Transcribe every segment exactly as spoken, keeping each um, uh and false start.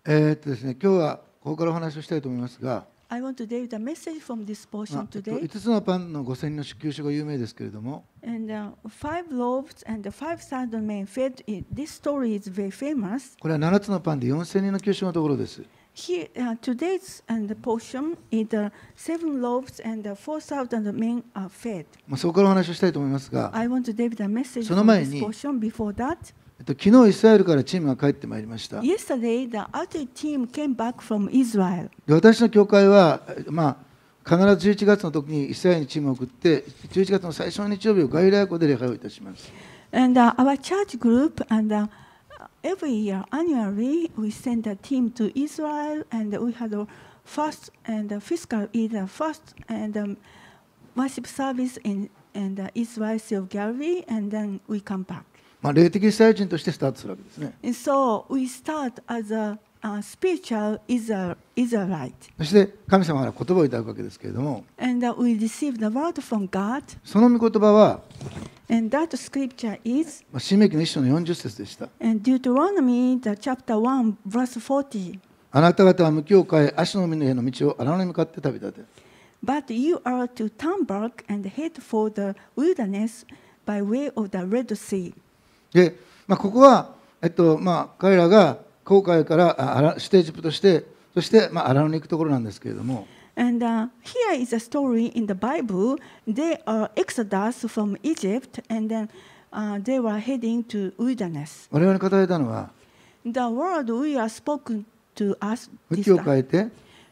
えーっとですね、今日はここからお話をしたいと思いますが、 I want to give the message from this ま portion あえっと、 today. いつつのパンのごせん人の祝給書が有名ですけれども、 And uh, five loaves and the five thousand men fed. It, this story is very famous. これはななつのパンでよんせん人の給食のところです。 Here, uh, today's and the portion is the seven loaves and the four thousand men are fed. まあ、そこからお話をしたいと思いますが、 I want to give the message その from 前 this に、 portion. Before that, えっと、昨日イスラエルからチームが帰ってまいりました。 yesterday the other team came back from Israel. で、私の教会は、まあ、必ずじゅういちがつの時にイスラエルにチームを送って、じゅういちがつの最初の日曜日をガリラヤ湖で礼拝をいたします。 And uh, our church group and uh, every year annually we send a team to Israel and we had a first and a fiscal either first and um, worship service in in the Israel Sea of Galilee and then we come back. まあ、霊的イスラエル人としてスタートするわけですね。 And so we start as a, uh spiritual Israel, Israelite. そして神様から言葉をいただくわけですけれども、 And uh, we receive the word from God. その御言葉は、 And that scripture is まあ新明記の一章のよんじゅっ節でした。 in Deuteronomy the chapter one verse forty. あなた方は向きを変え、足の海への道を荒野に向かって旅立て。 But you are to turn back and head for the wilderness by way of the Red Sea. で、まあ、ここは、えっとまあ、彼らが航海からあアラ出エジプトして、そして、まあ、荒野に行くところなんですけれども、 And uh, here is a story in the Bible. They are exodus from Egypt and then uh, they were heading to wilderness. 我々に語られたのは、 The word we are spoken to us 向 this きを time. 変えて、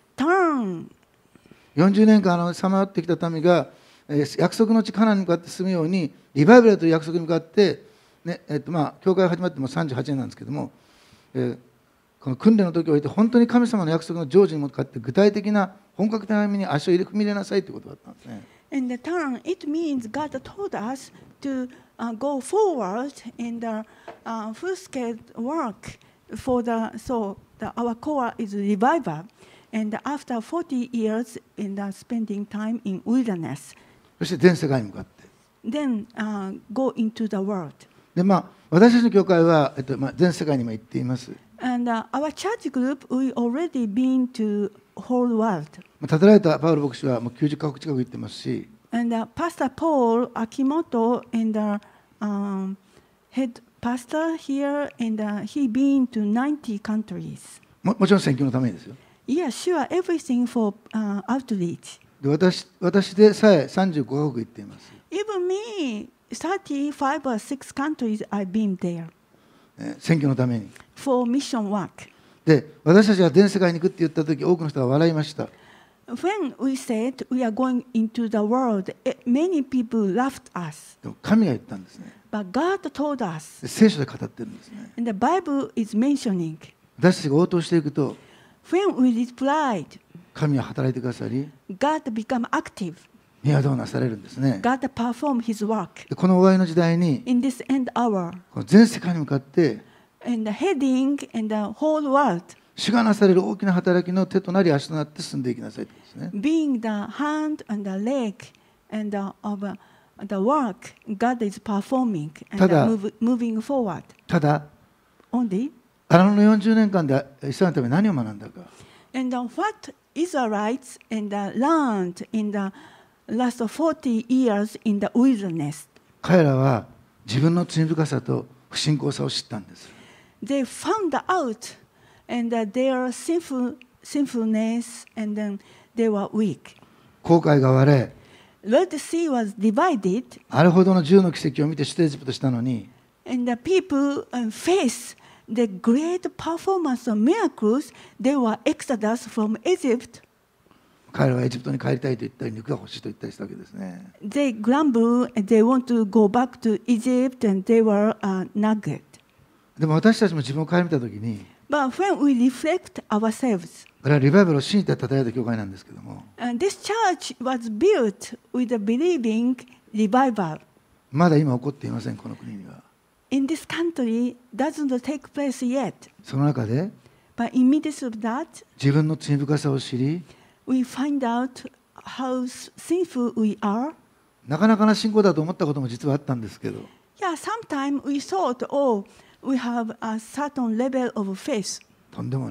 Turn. よんじゅうねんかんさまよってきた民が、えー約束の地カナンに向かって進むように、リバイバルという約束に向かって、ねえっとまあ、教会が始まってもさんじゅうはちねんなんですけども、えーこの訓練の時を置いて、本当に神様の約束の成就に向かって具体的な本格的な歩みに足を入れ踏み入れなさいということだったんですね。 And the turn, it means God told us to uh, go forward in the uh, full-scale work for the, so the, our core is revival. And after forty years in the spending time in wilderness, そして全世界に向かって。 then uh, go into the world. でまあ、私たちの教会は、えっとまあ、全世界に今行っています。 And uh, our church group, we already been to whole world. まあ立てられたパウロ牧師はもうきゅうじゅっかこく近く行ってますし、 And uh, Pastor Paul Akimoto, and the um, head pastor here, and uh, he been to ninety countries. ももちろん選挙のためにですよ。 Yeah, sure, everything for uh, outreach. で 私, 私でさえさんじゅうごかこく行っています。 Even me, thirty-five or six countries I've been there えー選挙のために。 for mission work. で、私たちが全世界に行くって言った時、多くの人が笑いました。 When we said we are going into the world, eh, many people laughed us. でも神が言ったんですね。 But God told us, で聖書で語ってるんですね。 and the Bible is mentioning, 私たちが応答していくと、 when we replied, 神は働いてくださり、 God become active. 宮業をなされるんですね。 God perform His work でこの終わりの時代に、 in this end hour. この全世界に向かって、 And the heading and the whole world, 主がなされる大きな働きの手となり足となって進んでいきなさいということですね。 being the hand and the leg and the, of uh, the work God is performing and ただ、 move, moving forward. ただ、 Only. 荒野のよんじゅうねんかんでイスラエルのために何を学んだか。 And uh, what Israelites and uh, learned in the last forty years in the wilderness, 彼らは自分の罪深さと不信仰さを知ったんです。 they found out and uh, their sinful, sinfulness and then they were weak. 航海が割れ、 Red Sea was divided あれほどの十の奇跡を見て出エジプトしたのに、 and the people uh, face the great performance of miracles. They were exodus from Egypt. 彼らはエジプトに帰りたいと言ったり、肉が欲しいと言ったりしたわけですね。 They grumble and they want to go back to Egypt and they were uh, nugget. でも私たちも自分を顧みたときに、 But when we reflect ourselves, これはリバイバルを信じて叩いた教会なんですけども、 and this church was built with a believing revival. まだ今起こっていません、この国には。 In this country, doesn't take place yet. その中で But in midst of that, 自分の罪深さを知り、 we find out how sinful we are. なかなかな信仰だと思ったことも実はあったんですけど、 Yeah, sometimes we thought, oh, we have a certain level of faith. とんでもない。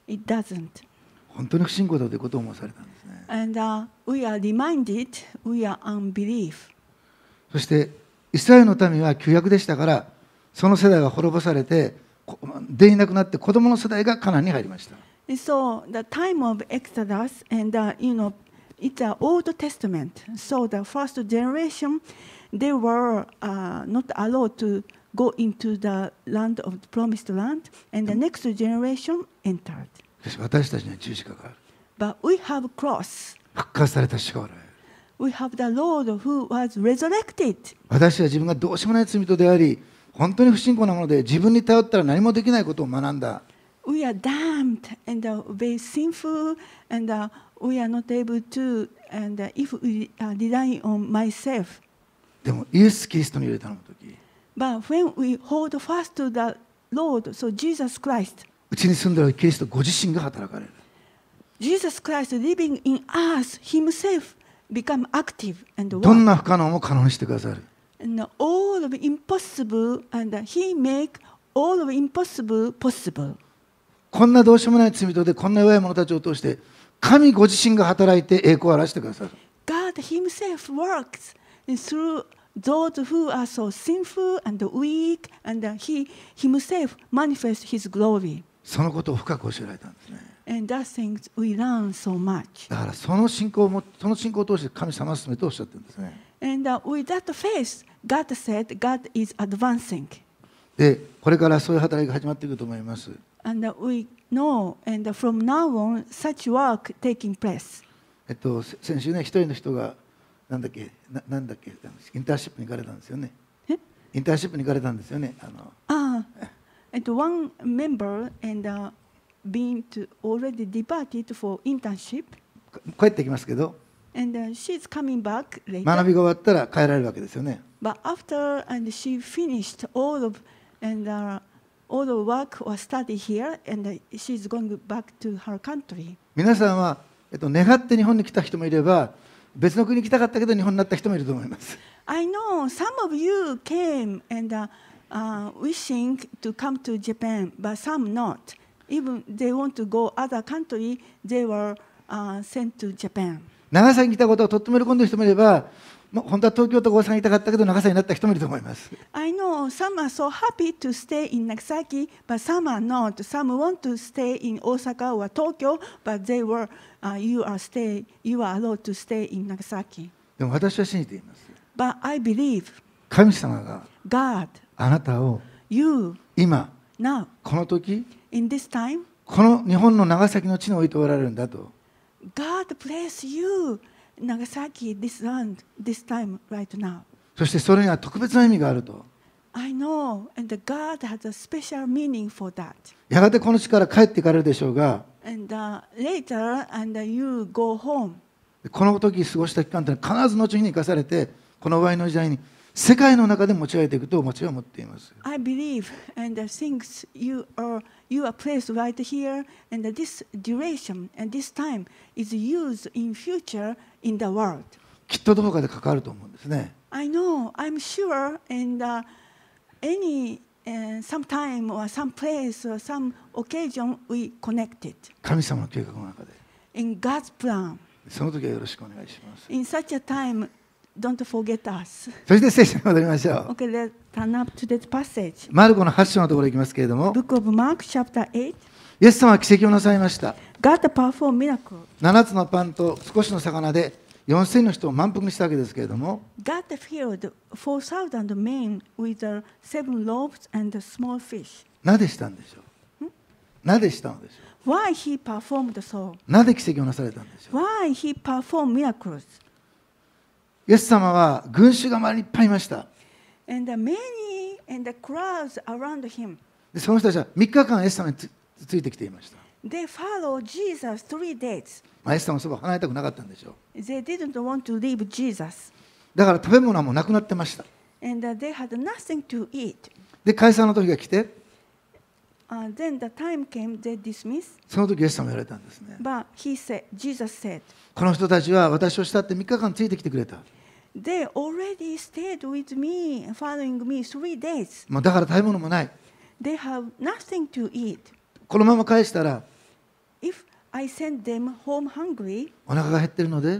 it doesn't. 本当に不信仰だということを思わされたんですね。 And uh, we are reminded we are unbelief. そしてイスラエルの民は旧約でしたから、その世代は滅ぼされてでいなくなって子供の世代がカナンに入りました。 And so the time of Exodus, and uh, you know, it's the Old Testament. So the first generation, they were uh, not allowed to go into the land of the promised land, and the next generation entered. しかし私たちには十字架がある。 But we have cross. 復活された主がおられる。 We have the Lord who was resurrected. 私は自分がどうしようもない罪人であり、本当に不信仰なもので自分に頼ったら何もできないことを学んだ。 We are damned and uh, very sinful, and uh, we are not able to. And uh, if we uh, rely on myself, でもイエス・キリストに入れ頼むとき、 but when we hold fast to the Lord, so Jesus Christ, うちに住んでいるキリストご自身が働かれる。 Jesus Christ living in us Himself become active and どん work, な不可能も可能にしてくださる。 and all of impossible, and uh, He make all of impossible possible. こんなどうしようもない罪人でこんな弱い者たちを通して神ご自身が働いて栄光を表してくださる。 God Himself works through those who are so sinful and weak, and uh, He Himself manifests His glory. そのことを深く教えられたんですね。 And that things we learn so much. だからその信仰をもその信仰を通して神様を進めとおっしゃってるんですね。 And uh, with that faith, God said God is advancing. で、これからそういう働きが始まっていくと思います。 And uh, we know, and uh, from now on, such work taking place. えっと、せ先週ね、一人の人が、なんだっけ、ななんだっけ、インターンシップに行かれたんですよね。 えインターンシップに行かれたんですよね。あの Ah, and one member and uh, being to already departed for internship, 帰ってきますけど、 and uh, she's coming back 学 later. びが終わったら帰られるわけですよね。 But after and she finished all of and uh, all the work or study here, and uh, she's going back to her country. 皆さんは、えっと、願って日本に来た人もいれば、別の国に来たかったけど日本になった人もいると思います。 I know some of you came and uh, uh, wishing to come to Japan, but some not. Even they want to go other country, they were uh, sent to Japan. 長崎に来たことをとっても喜んでる人もいれば、まあ、本当は東京と大阪にいたかったけど長崎になった人もいると思います。 I know some are so happy to stay in Nagasaki, but some are not. Some want to stay in Osaka or Tokyo, but they were, uh, you are stay, you are allowed to stay in Nagasaki. でも私は信じています。 But I believe 神様が God, あなたを you 今 now この時 in this time, この日本の長崎の地に置いておられるんだと。 God bless you, Nagasaki, this land, this time right now. そしてそれには特別な意味があると。 I know, and God has a special meaning for that. やがてこの地から帰っていかれるでしょうが、 And uh, later, and uh, you go home. この時過ごした期間というのは必ず後に生かされて、この終わりの時代に世界の中で用いていくともちろん思っています。 I believe, and the things you are you are placed right here, and this duration and this time is used in future in the world. きっとどこかで関わると思うんですね。 I know, I'm sure, and uh, any uh, some time or some place or some occasion we connected 神様の計画の中で。 in God's plan. その時はよろしくお願いします。 In such a time, don't forget us. そして聖書に戻りましょう。 Okay, let's turn up to that passage. マルコのはち章のところに行きますけれども、 Book of Mark, chapter eight. イエス様は奇跡をなさいました。 God performed miracle. ななつのパンと少しの魚でよんせんの人を満腹にしたわけですけれども、 God filled four thousand men with the seven loaves and the small fish. なぜしたんでしょう。なぜしたのでしょ Why he performed so? う。なぜ奇跡をなされたんでしょう。 Why he performed miracles? イエス様は群衆が周りにいっぱいいました。 And the many and the crowds around him, でその人たちはみっかかんイエス様に つ, ついてきていました。 they followed Jesus three days. まあ、イエス様のそばを離れたくなかったんでしょう。 They didn't want to leave Jesus. だから食べ物はもうなくなってました。 And uh, they had nothing to eat. で解散の時が来て、 Uh, then the time came, they dismissed. その時イエス様が言われたんですね。 But he said, Jesus said, この人たちは私を慕ってみっかかんついてきてくれた。 they already stayed with me, following me three days. もうだから食べ物もない。 They have nothing to eat. このまま返したら I sent them home hungry, お腹が減ってるので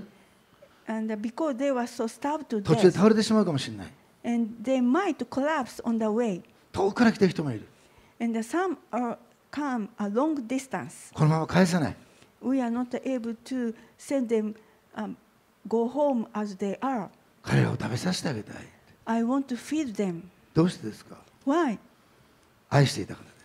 and because they were so starved to 途中で death, 倒れてしまうかもしれない。 and they might collapse on the way. 遠くから来てる人もいる。 And some are come a long distance. このまま返さない。 We are not able to send them um, go home as they are. 彼らを食べさせてあげたい。 I want to feed them. どうしてですか？ Why? 愛していたからです。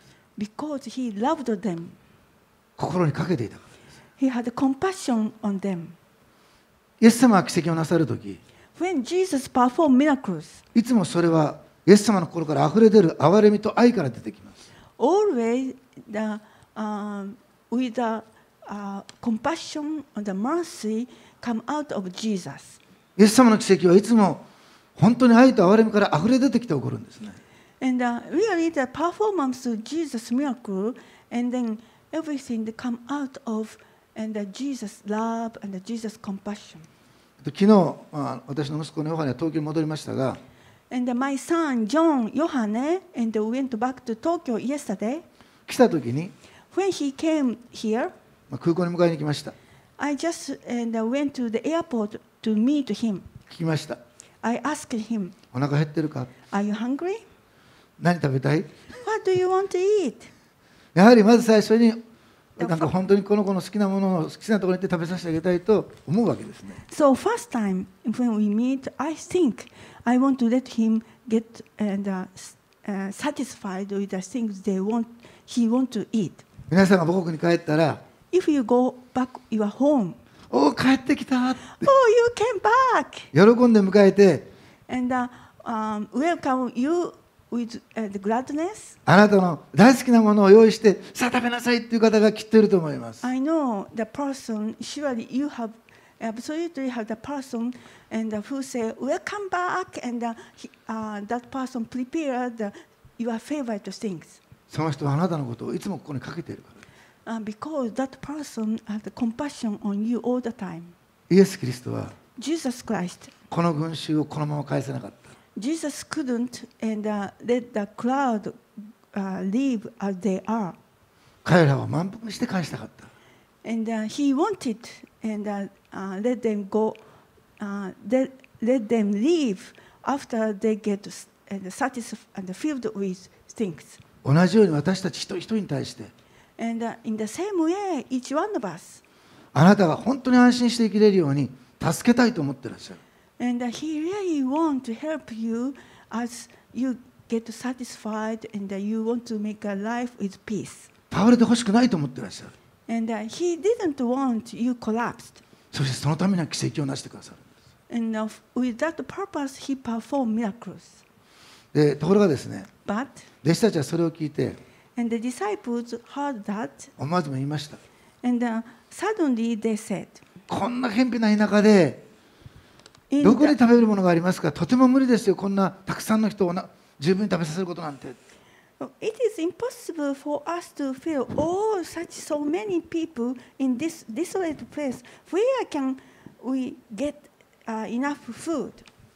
Because he loved them. 心にかけていたからです。 He had compassion on them. イエス様が奇跡をなさるとき、 When Jesus performed miracles, いつもそれはイエス様の心からあふれ出る憐れみと愛から出てきます。 always the, um, with the uh, compassion and the mercy come out of Jesus. イエス様の奇跡はいつも本当に愛と憐れみからあふれ出てきて起こるんですね。 And uh, really the performance of Jesus' miracle, and then everything that come out of and the Jesus' love and the Jesus' compassion. 昨日、まあ、私の息子のヨハネは東京に戻りましたが、 And uh, my son John Yohane and went back to Tokyo yesterday. 来た時に、 When he came here, まあ、空港に迎えに行きました。 I just and uh, went to the airport to meet him. 聞きました。 I asked him, お腹減ってるか？ "Are you hungry? 何食べたい？ What do you want to eat?" やはりまず最初になんか本当にこの子の好きなものを好きなところに行って食べさせてあげたいと思うわけですね。 So first time when we meet, I think I want to let him get and uh, s- uh, satisfied with the things they want, he want to eat. 皆さんが母国に帰ったら、 If you go back your home, おお帰ってきたって oh, you came back, 喜んで迎えて、 and uh, um, welcome you with uh, the gladness. あなたの大好きなものを用意してさあ食べなさいっていう方がきっといると思います。 I know the person. Surely you have absolutely have the person and uh, who say welcome back, and uh, he, uh, that person prepared the, your favorite things. その人はあなたのことをいつもここにかけているから。 Uh, because that person has the compassion on you all the time. イエス・キリストは Jesus Christ. この群衆をこのまま返せなかった。 Jesus couldn't and uh, let the crowd uh, live as they are. 彼らを満腹にして返したかった。 And uh, he wanted and uh, uh, let them go, uh, let, let them live after they get s- and satisfied and filled with things. 同じように私たち一人一人に対して、 And uh, in the same way, each one of us. あなたが本当に安心して生きれるように助けたいと思ってらっしゃる。 And uh, he really want to help you as you get satisfied and uh, you want to make a life with peace. 倒れてほしくないと思ってらっしゃる。 And uh, he didn't want you collapsed. そしてそのためには奇跡をなしてくださるんです。 And uh, with that purpose, he performed miracles. でところがですね、 But 弟子たちはそれを聞いて and the disciples heard that, 思わずも言いました。 and uh, suddenly they said, こんな偏僻な田舎で in どこに the, 食べるものがありますか？とても無理ですよ。こんなたくさんの人をな十分に食べさせることなんて。 It is impossible for us to fill all such so many people in this desolate place. Where can we get uh, enough food?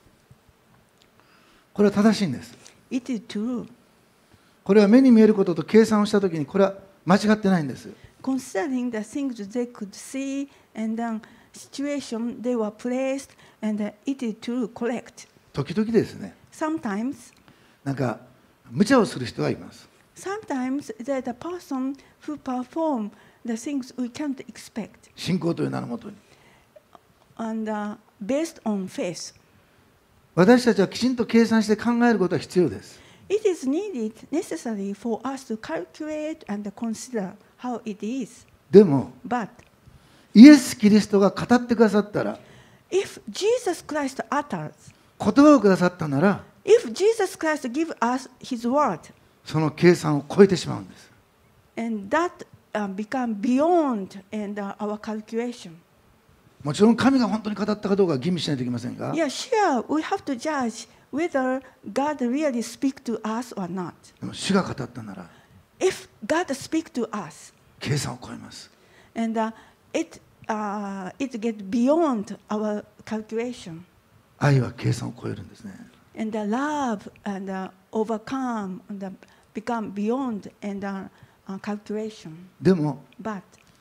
これは正しいんです。 It is true. これは目に見えることと計算をしたときにこれは間違ってないんです。 Considering the things they could see and the situation they were placed, and uh, it is true, correct. 時々ですね、 Sometimes, なんか無茶をする人はいます。 sometimes there's a person who perform the things we can't expect, 信仰という名のもとに。 and uh, based on faith. 私たちはきちんと計算して考えることは必要です。 It is needed, necessary for us to calculate and consider how it is. でも But イエス・キリストが語ってくださったら、 if Jesus Christ utters, 言葉をくださったなら、 if Jesus Christ give us His word, その計算を超えてしまうんです。 and that uh, become beyond and uh, our calculation. もちろん神が本当に語ったかどうかは吟味しないといけませんが、 Yeah, sure, we have to judge whether God really speak to us or not. でも主が語ったなら If God speak to us, 計算を超えます。 and uh, it uh, it get beyond our calculation, 愛は計算を超えるんですね。 and the love and uh, overcome and uh, become beyond and uh, uh, calculation. でも But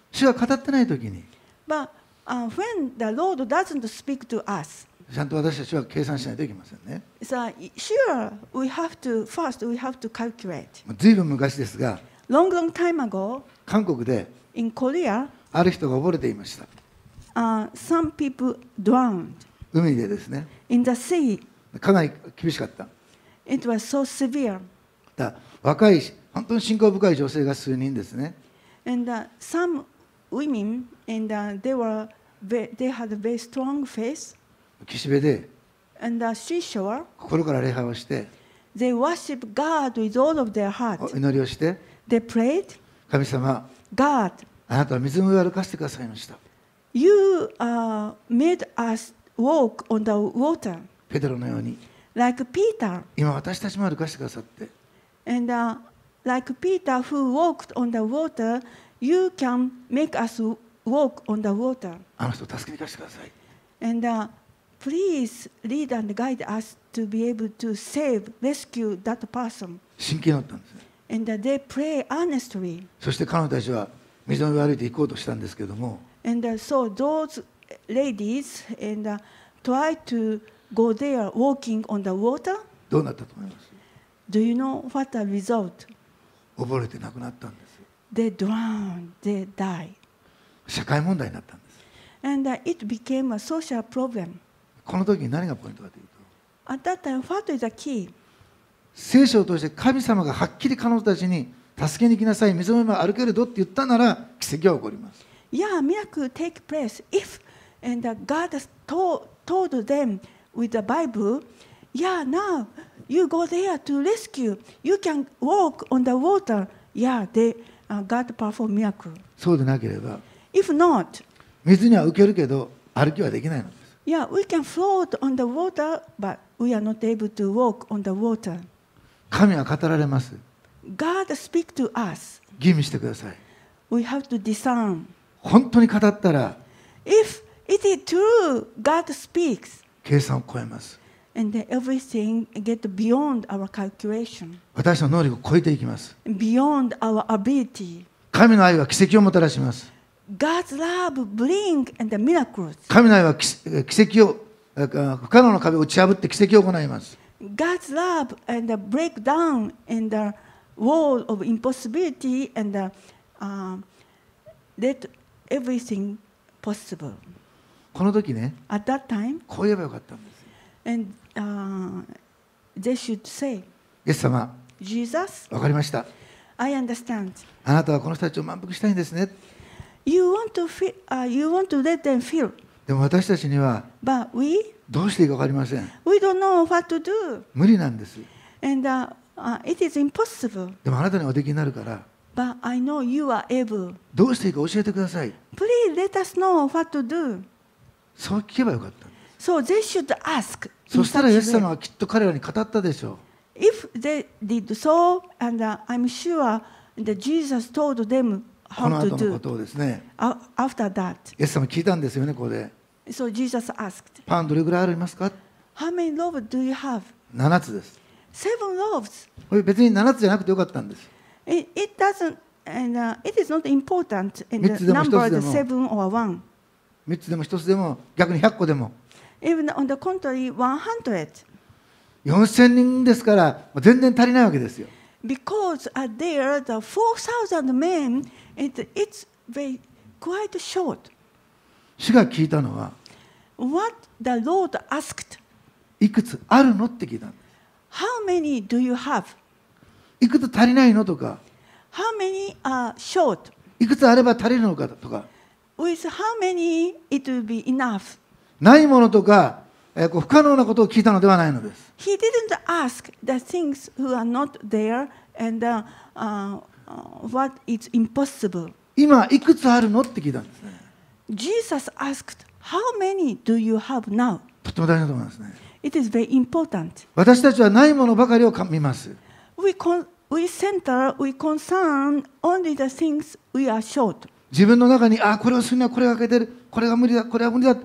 主が語ってない時に But uh, when the Lord doesn't speak to us, ちゃんと私たちは計算しないといけませんね。 so sure we have to first we have to calculate. ずいぶん昔ですが、 Long, long time ago 韓国で in Korea, ある人が溺れていました。 uh, some people drowned 海でですね。 in the sea. かなり厳しかった。 It was so severe. だ若い本当に信仰深い女性が数人ですね。 And uh, some women, and uh, they were ve- they had a very strong faith. 岸辺で And the seashore, 心から礼拝をして they worship God with all of their heart. お祈りをして、 They prayed, 神様、 God, あなたは水の上を歩かせてくださいました。 you uh, made us walk on the water ペテロのように like Peter. 今私たちも歩かせてくださって、 And uh, like Peter who walked on the water, you can make us walk on the water. あの人を助けに行かせてください。 And uh, please lead and guide us to be able to save, rescue that person. 真剣になったんですね。 And uh, they pray earnestly. そして彼女たちは水の上を歩いて行こうとしたんですけれども、 And uh, so those ladies and uh, try to go there walking on the water. どうなったと思います？ Do you know what the result? 溺れて亡くなったんです。 They drowned, they died. 社会問題になったんです。 And uh, it became a social problem. この時に何がポイントかというと、 At that time, what is the key? 聖書を通して神様がはっきり彼女たちに助けに来なさい、水の上を歩けるぞって言ったなら奇跡は起こります。 Yeah, miracle take place if and uh, God has told, told them with the Bible, yeah, now you go there to rescue. You can walk on the water. Yeah, they uh, God perform miracle. そうでなければ、 If not, 水には浮けるけど歩きはできないのです。 yeah, we can float on the water, but we are not able to walk on the water. 神は語られます。 God speak to us. 吟味してください。 We have to discern. 本当に語ったら If it is true, God speaks, 計算を超えます。 and then everything get beyond our calculation, 私の能力を超えていきます。 beyond our ability. 神の愛は奇跡をもたらします。 God's love bring and the miracles. 神の愛は奇奇跡をあ不可能な壁を打ち破って奇跡を行います。 God's love and the breakdown and the wall of impossibility and the, uh, let everything possible. この時ね、 At that time, こう言えばよかったんです。 and uh, they should say, イエス様、 Jesus, わかりました。 I understand. あなたはこの人たちを満腹したいんですね。 You want to feel, uh, you want to let them feel, でも私たちには but we, どうしていいか分かりません。 we don't know what to do, 無理なんです。 and uh, uh, it is impossible. でもあなたにおできになるから、 But I know you are able. どうしていいか教えてください。 Please let us know what to do. そう聞けばよかったんです。 So they should ask. そ in したらイエ such ス way. 様はきっと彼らに語ったでしょ If they did so, and uh, I'm sure that Jesus told them う。この how 後 to のこ do とをですね、 a- after that. イエス様聞いたんですよね、ここで。 So Jesus asked, パンどれぐらいありますか？ How many loaves do you have? ななつです。 Seven loaves. これ別にななつじゃなくてよかったんです。 It, it doesn't, and uh, it is not important in 三 the つでも一つ number で the も seven or one. みっつでもひとつでも逆にひゃっこでも Even on the contrary, one hundred. よんせんにんですから全然足りないわけですよ。 Because uh, there, the four thousand men, it, it's very quite short. 主が聞いたのは What the Lord asked, いくつあるのって聞いたんです。 how many do you have? いくつ足りないのとか How many are short? いくつあれば足りるのかとか With how many it will be enough? ないものとか、えーこう不可能なことを聞いたのではないのです。 He didn't ask the things who are not there and uh, uh, uh, what is impossible. 今いくつあるのって聞いたんですね。 Jesus asked, how many do you have now? とっても大事なと思いますね。 It is very important. 私たちはないものばかりを見ます。 We, con- we center, we concern only the things we are short. 自分の中にあこれをするにはこれが欠けてる、これが無理だ、これは無理だ、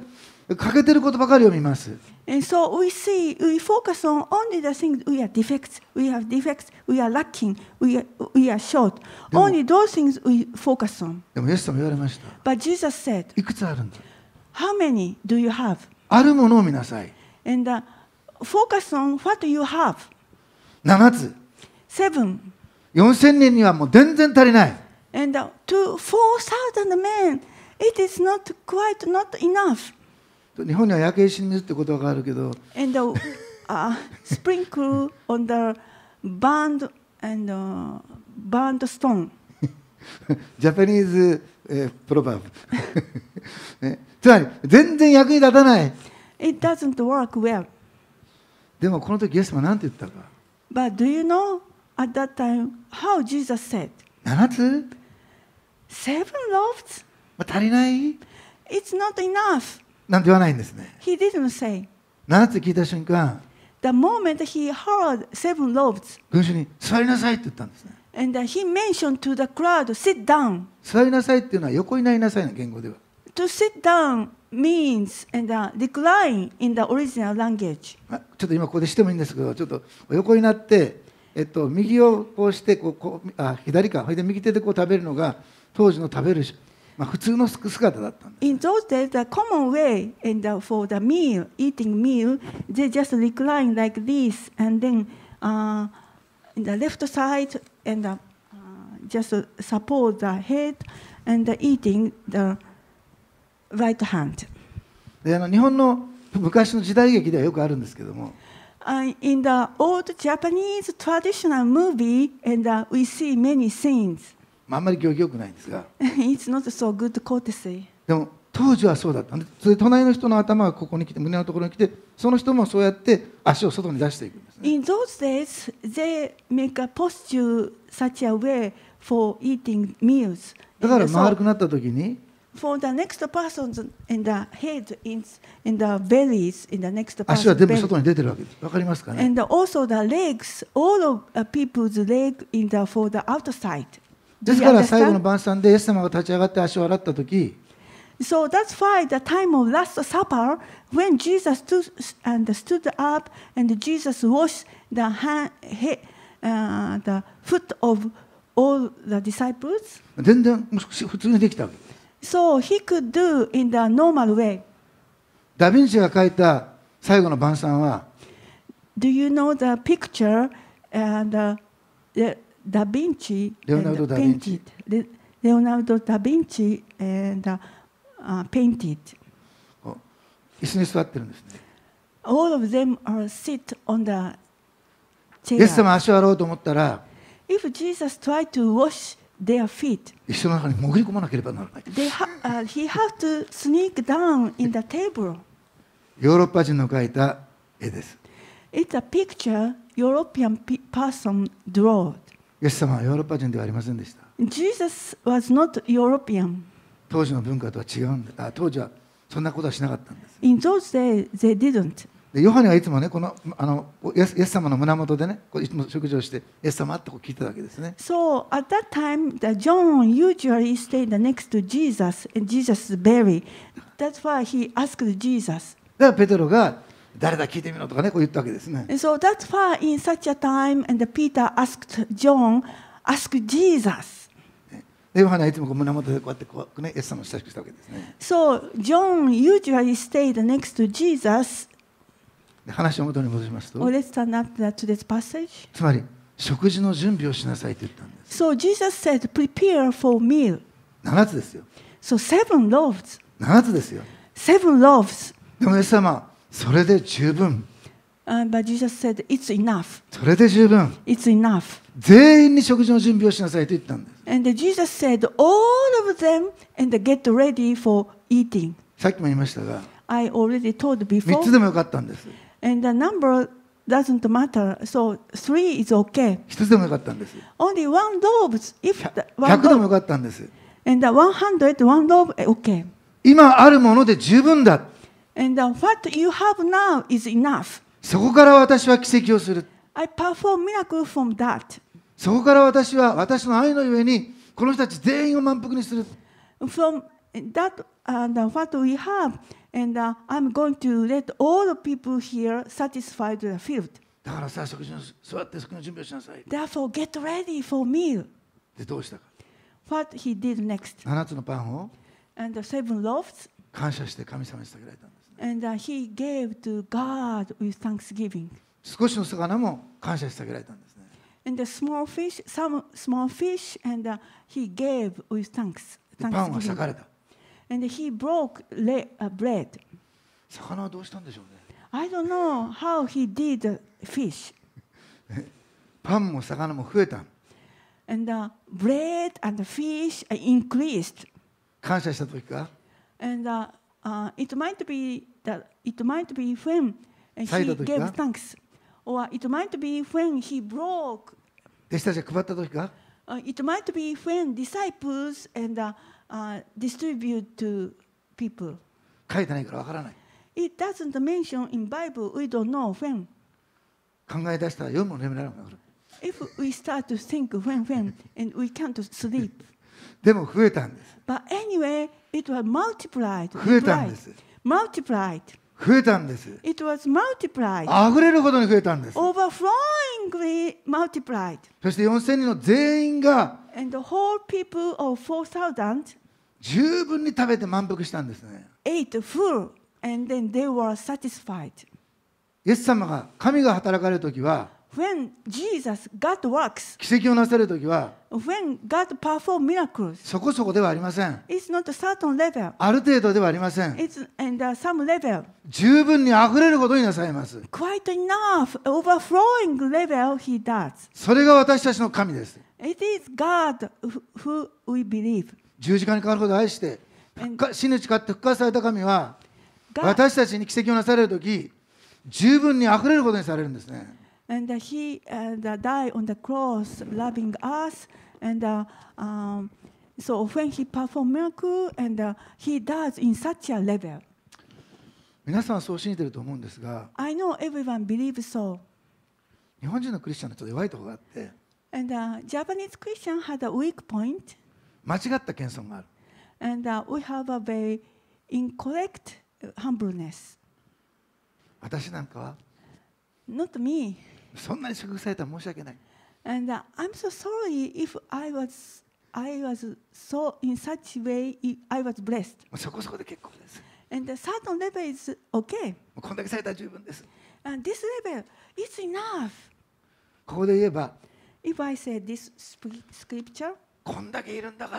欠けてることばかりを見ます。 And so we see, we focus on only the things we are defects, we have defects, we are lacking, we are, we are short. Only those things we focus on. でもイエス様言われました。 But Jesus said, いくつあるんだ。 how many do you have? あるものを見なさい。 And uh, focus on what you have. ななつ。 Seven. よんせんにんにはもう全然足りない。 And uh, to four thousand men, it is not quite not enough. 日本には焼け石に水って言葉があるけど、 And uh, uh, sprinkle on the burned and uh, burned stone. ジャパニーズ、えー、プロバーブ、ね、つまり全然役に立たない。 It doesn't work well. でもこの時イエス様は何て言ったか。 But do you know at that time how Jesus said? ななつ、 Seven loaves? まあ、足りない It's not enough. なんて言わないんですね。 He didn't say. ななつ聞いた瞬間、 The moment he heard seven loaves, 群衆に座りなさいって言ったんですね。 and he mentioned to the crowd, sit down. 座りなさいっていうのは横になりなさいの言語では。 To sit down means and uh, decline in the original language. あちょっと今ここでしてもいいんですけど、ちょっと横になって、えっと、右をこうしてこうこうあ左か、それで右手でこう食べるのが当時の食べる、まあ、普通の姿だったんです。 In those days, the common way and the, for the meal, eating meal, they just recline like this, and then uh, in the left side and uh, just support the head and the eating the right hand. であの日本の昔の時代劇ではよくあるんですけども、 Uh, in the old Japanese traditional movie, and uh, we see many scenes. まあ、あんまり行儀よくないんですが、 It's not so good courtesy. でも当時はそうだったんで、それで隣の人の頭がここに来て、胸のところに来て、その人もそうやって足を外に出していくんですね。 In those days, they make a posture such a way for eating meals. だから And 丸 so くなった時に、 for the next person's in the head, in, in the bellies, in the next 足は person's 全部 belly. 外に出てるわけです。わかりますかね。 And also the legs, all of uh, people's leg in the, for the outside. で Do す you から最後の understand? 晩餐でイエス様が立ち上がって足を洗った時、 So that's why the time of Last Supper, when Jesus stood, and stood up and Jesus washed the, hand, he, uh, the foot of all the disciples, 全然普通にできたわけです。 so he could do in the normal way. ダ・ヴィンチが描いた最後の晩餐は、 Do you know the picture and uh, the Da Vinci Leonardo and da Vinci. painted? Le- Leonardo da Vinci and uh, uh, painted. こう椅子に座ってるんですね。 All of them are sit on the イエス chair. 様足を洗おうと思ったら、 If Jesus tried to wash their feet, 一緒の中に潜り込まなければならない。 they ha- uh, he had to sneak down in the table. ヨーロッパ人の描いた絵です。 It's a picture European pe- person drew. イエス様はヨーロッパ人ではありませんでした。 Jesus was not European. 当時の文化とは違うんで、あ当時はそんなことはしなかったんです。 In those days, they didn't. でヨハネはいつもね、このあのイエスイエス様の胸元でね、こういつも食事をして、イエス様ってこう聞いてたわけですね。 So at that time, the John usually stayed next to Jesus in Jesus' belly. That's why he asked Jesus. だからペテロが誰だ聞いてみろとかね、こう言ったわけですね。 And so that's why in such a time, and Peter asked John, ask Jesus. でヨハネはいつもこう胸元でこうやってこう、ね、イエス様を親しくしたわけですね。 So John usually stayed next to Jesus. で話を元に戻しますと、 Oh, let's turn up to this passage. つまり食事の準備をしなさいと言ったんです。 So Jesus said, prepare for meal. ななつですよ。 So seven loaves. ななつですよ。 Seven loaves. でもイエス様、それで十分。 Uh, but Jesus said, it's enough. それで十分。 It's enough. 全員に食事の準備をしなさいと言ったんです。 And Jesus said, all of them, and get ready for eating. さっきも言いましたが、 I already told みっ before. つでもよかったんです。 And the number doesn't matter. So three is okay. ひとつでもよかったんです。 Only one loaf. If the ひ one ゃくでも loaf, よかったんです。 and the one hundred, one loaf, okay. 今あるもので十分だ。 And uh, what you have now is enough. そこから私は奇跡をする。 I perform miracle from that. そこから私は私の愛のゆえにこの人たち全員を満腹にする。 From and that and uh, what we have, and uh, I'm going to let all the people here satisfied the field. だからさあ食事の座って食事の準備をしなさい。 Therefore, get ready for meal. でどうしたか。 What he did next, ななつのパンを and the seven loaves, 感謝して神様に捧げられたんですね。 and uh, he gave to God with thanksgiving. 少しの魚も感謝して捧げられたんですね。 And the small fish, some small fish, and uh, he gave with thanks. でパンは裂 Thanksgiving. かれた。 And he broke le- uh, bread. 魚はどうしたんでしょうね。 I don't know how he did the fish. パンも魚も増えた。 And the bread and the fish uh, increased. 感謝した時か。 And uh, uh, it might be that it might be when uh, 裂い he た時か？ gave thanks, or it might be when he broke. 弟子たちが配った時か。 Uh, it might be when disciples and uh, uh, distribute to people. 書いてないからわからない。 It doesn't mention in Bible. We don't know when. 考え出したら夜も眠れなくなる。 If we start to think when, when, and we can't sleep. でも増えたんです。 But anyway, it was multiplied. 増えたんです Multiplied. 増えたんです。 It was multiplied. 溢れるほどに増えたんです。 Overflowingly multiplied. そしてよんせんにんの全員が And the whole people of four thousand 十分に食べて満腹したんですね。 ate full, and then they were satisfied. イエス様が神が働かれる時は When Jesus, God works, 奇跡をなされる時は when God performs miracles, そこそこではありません。 it's not a certain level. ある程度ではありません。 It's and uh, some level. 十分に溢れるほどになさいます。 Quite enough, overflowing level he does. それが私たちの神です。 It is God who, who we believe. 十字架にかかるほど愛して復活死に誓って復活された神は God, 私たちに奇跡をなされる時十分に溢れるほどにされるんですね。 and uh, he and, uh, died on the cross, loving us, and uh, um, so when he performed miracle, and uh, he does in such a level. 皆さんはそう信じていると思うんですが I know everyone believes so. 日本人のクリスチャンのちょっと弱いところがあって And uh, Japanese Christian had a weak point, 間違った謙遜がある。 and uh, we have a very incorrect humbleness. 私なんかは Not me. そんなに祝福されたら申し訳ない。 And uh, I'm so sorry if I was I was so in such way if I was blessed. もうそこそこで結構です。 And the certain level is okay. もうこんだけされたら十分です。 And this level is enough. ここで言えば If I say this sp- scripture, こんだけいるんだから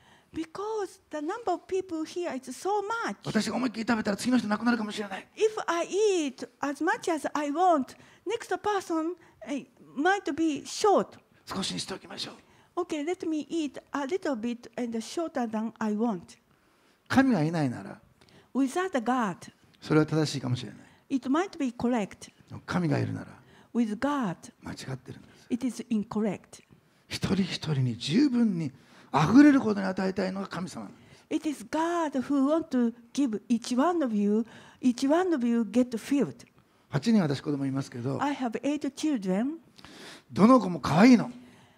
because the number of people here is so much. 私が思いっきり食べたら次の人亡くなるかもしれない。 If I eat as much as I want, next person eh, might be short. 少しにしておきましょう。 Okay, let me eat a little bit and shorter than I want. 神がいないなら Without God, それは正しいかもしれない。 it might be correct. 神がいるなら With God, 間違ってるんです。 it is incorrect. 一人一人に十分に溢れるほどに与えたいのが神様なんです。 It is God who wants to give each one of you, each one of you get filled. はちにん私子供いますけど I have eight children. どの子も可愛いの。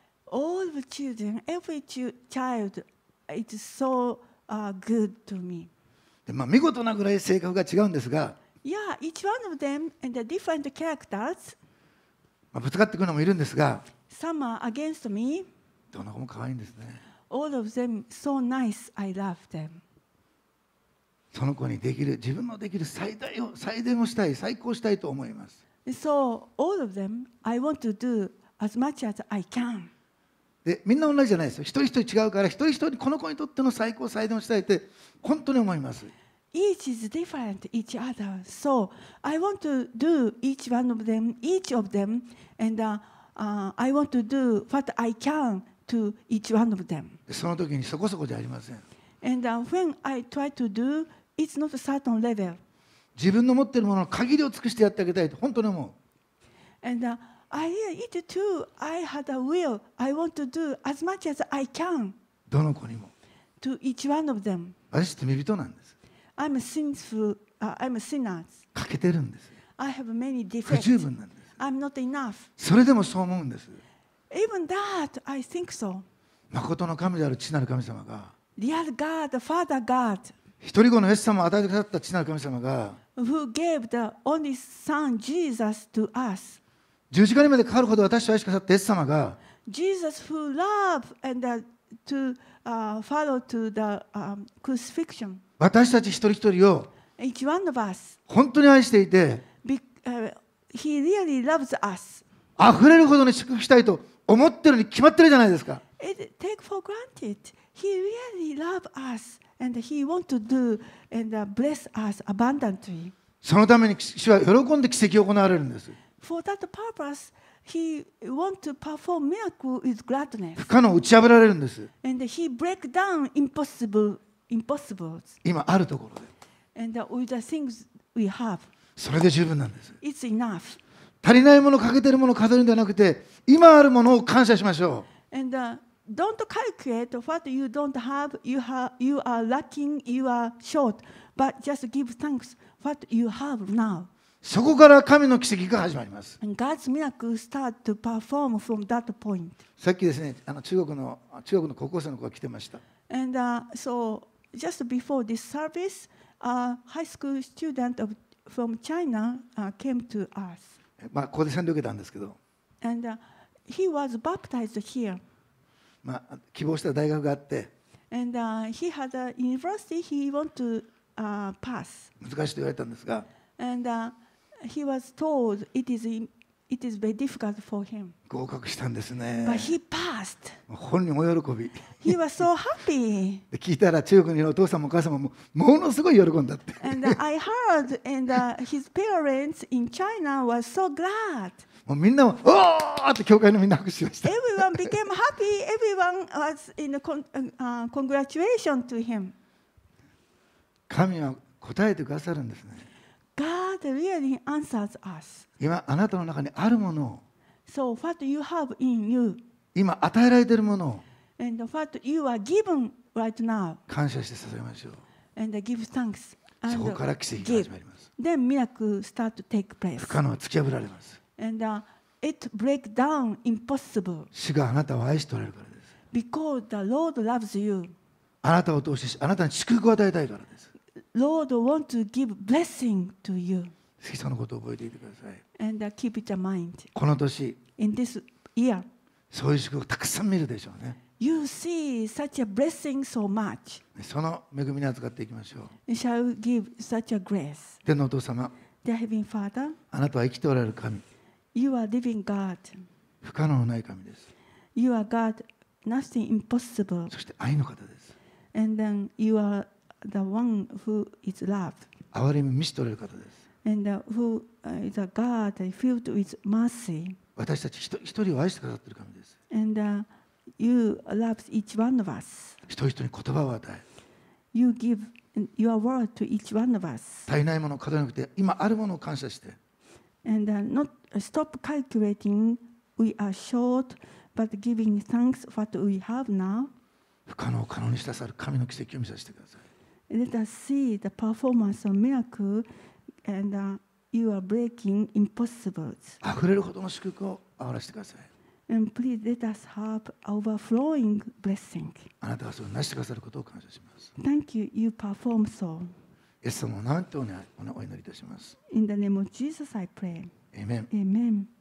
All the children, every chu- child, it's so uh, good to me. でまあ、見事なぐらい性格が違うんですが、 Yeah, each one of them and the different characters. まあ、ぶつかってくるのもいるんですが Some are against me. どの子も可愛いんですね。 All of them so nice. I love them. その子にできる自分のできる最大を最善をしたい最高したいと思います。 So all of them, I want to do as much as I can. でみんな同じじゃないですよ。一人一人違うから一人一人この子にとっての最高最善をしたいって本当に思います。 Each is different, each other. So I want to do each one of them, each of them, and uh, uh, I want to do what I can to each one of them. でその時にそこそこじゃありません。 And uh, when I try to do, it's not a certain level. 自分の持っているものの限りを尽くしてやってあげたいと本当に思う。 And uh, I it too. I had a will. I want to do as much as I can どの子にも to each one of them. 私って罪人なんです。 I'm a sinful. Uh, I'm a sinner. 欠けてるんです。 I have many 不 defects. 十分なんです。 I'm not enough. それでもそう思うんです。 Even that, I think so. 誠の神である父なる神様が real God, the Father God, 一人子のイエス様を与えてくださった父なる神様が who gave the only Son, Jesus, to us. 十字架にまでかかるほど私を愛してくださったイエス様が Jesus who loved and uh, to uh, follow to the um, crucifixion. 私たち一人一人を Each one of us, 本当に愛していて be, uh, He really loves us. 溢れるほどに祝福したいと思ってるに決まってるじゃないですか。 It, take for granted. He really loves us and He wants to do and uh, bless us abundantly. そのために主は喜んで奇跡を行われるんです。 For that purpose, He wants to perform miracle with gladness. 不可能を打ち破られるんです。 And He break down impossible, impossibles. 今あるところで。 And uh, with the things we have, それで十分なんです。 it's enough. 足りないもの、欠けてるものを数えるんではなくて、今あるものを感謝しましょ And uh, don't calculate what you don't have. You have, you are lacking. You are short. But just give thanks what you have now. う。そこから神の奇跡が始まります。 And God's miracle start to perform from that point. さっきですね、あの中国の中国の高校生の子が来てました。 And uh, so just before this service, a high school student of, from China uh, came to us. まあここで洗礼を受けたんですけど、 And uh, he was baptized here. まあ希望した大学があって、 And uh, he had a university he wanted to uh, pass. 難しいと言われたんですが、 And uh, he was told it is, it is very difficult for him. 合格したんですね。 But he passed. 本人大喜び。 He was so happy. で聞いたら中国にいるお父さんもお母さんもものすごい喜んだって。 And uh, I heard, and uh, his parents in China were so glad. もうみんなも「おー!」って教会のみんな拍手しました。 Everyone became happy. Everyone was in a con- uh, congratulation to him. 神は答えてくださるんですね。 God really answers us. 今あなたの中にあるものを、 So what you have in you 今与えられているものを and what you are given right now, 感謝して捧げましょう。 and give thanks そ and こから奇跡が give. 始まります。 Then miracle start to take place. 不可能は突き破られます。 And uh, it break down impossible 主があなたを愛しておられるからです。 because the Lord loves you. あなたを通してあなたに祝福を与えたいからです。 Lord want to give blessing to you ぜひそのことを覚えていてください。 and uh, keep it in mind. この年、 In this year, そういう祝福をたくさん見るでしょうね。 you see such a blessing so much. その恵みに預かっていきましょう。 You shall give such a grace. 天のお父様、 Dear Heavenly Father, あなたは生きておられる神、 you are living God. 不可能のない神です。 You are God, nothing impossible. そして愛の方です。 And then you are the one who is love. 憐れみ満ちておられる方です。 And uh, who uh, is a God filled with mercy. 私たち一人一人を愛してくださっている神です。 And uh, you love each one of us. 一人一人に言葉を与え、 You give your word to each one of us. 足りないものを数えなくて、今あるものを感謝して、 And uh, not uh, stop calculating we are short, but giving thanks what we have now. 不可能を可能にしてくださる神の奇跡を見させてください。 Let us see the performance of miracle, and uh, you are breaking impossibles. 溢れるほどの祝福をあらせてください。 And please let us have overflowing blessing. あなたがそれを成してくださることを感謝します。 Thank you, you perform so. イエス様を何とお祈りいたします。 In the name of Jesus, I pray. アーメン。 Amen.